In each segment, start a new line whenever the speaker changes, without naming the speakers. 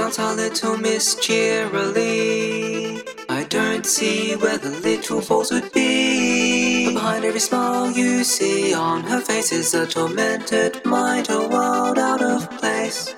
Without our little Miss Cheerily, I don't see where the little falls would be. But behind every smile you see on her face is a tormented mind, a world out of place.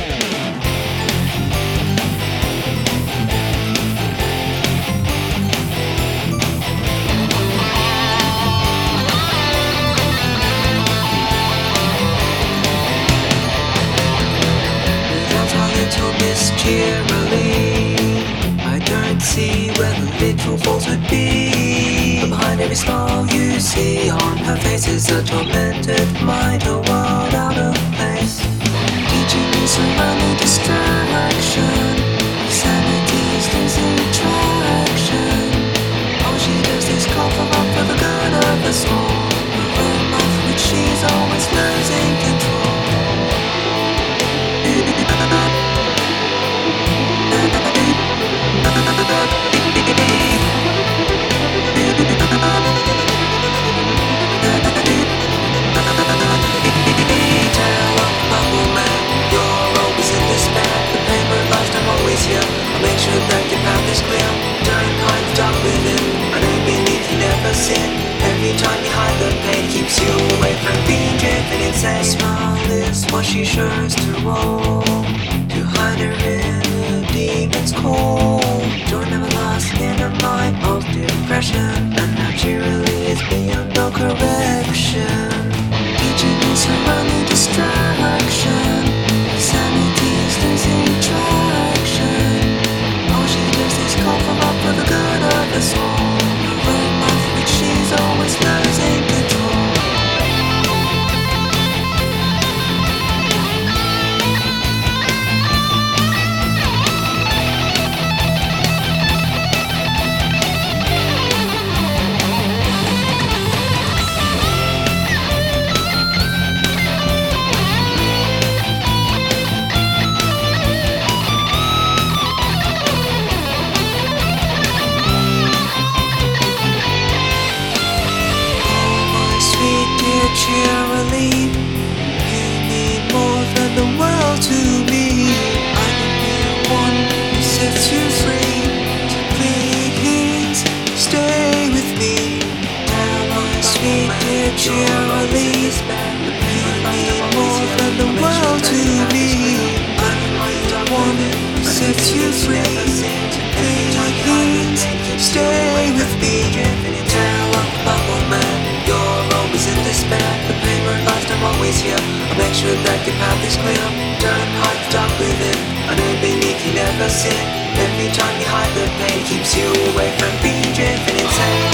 Cheerily, I don't see where the little falls would be. But behind every smile you see on her face is a tormented mind, a world out of place. Teaching me some early distraction, sanity's losing traction. All she does is cough her up for the good of us all. Her own life which she's always losing control. Make sure that your path is clear. Don't hide the dark within. I know beneath you never sin. Every time you hide the pain keeps you away from being driven insane. Smile is what she shows to all, to hide her inner demon's call. Joy never lasts in a night of depression, and naturally is beyond all correction. Teaching me some early distraction, sanity is losing traction. Cough her up for the good of us all. Her own life which she's always losing control. Cheerily, you mean more than the world to me. I'm the mere one who sets you free. So please stay with me. Now my sweet dear Cheerily, you mean more than the world to me. I'm the one who sets you free. So please stay with me. Tell a bubble man you're always in despair. The pain won't last, I'm always here. I'll make sure that your path is clear. Don't hide the dark within. I know beneath you never sin. Every time you hide the pain keeps you away from being driven insane.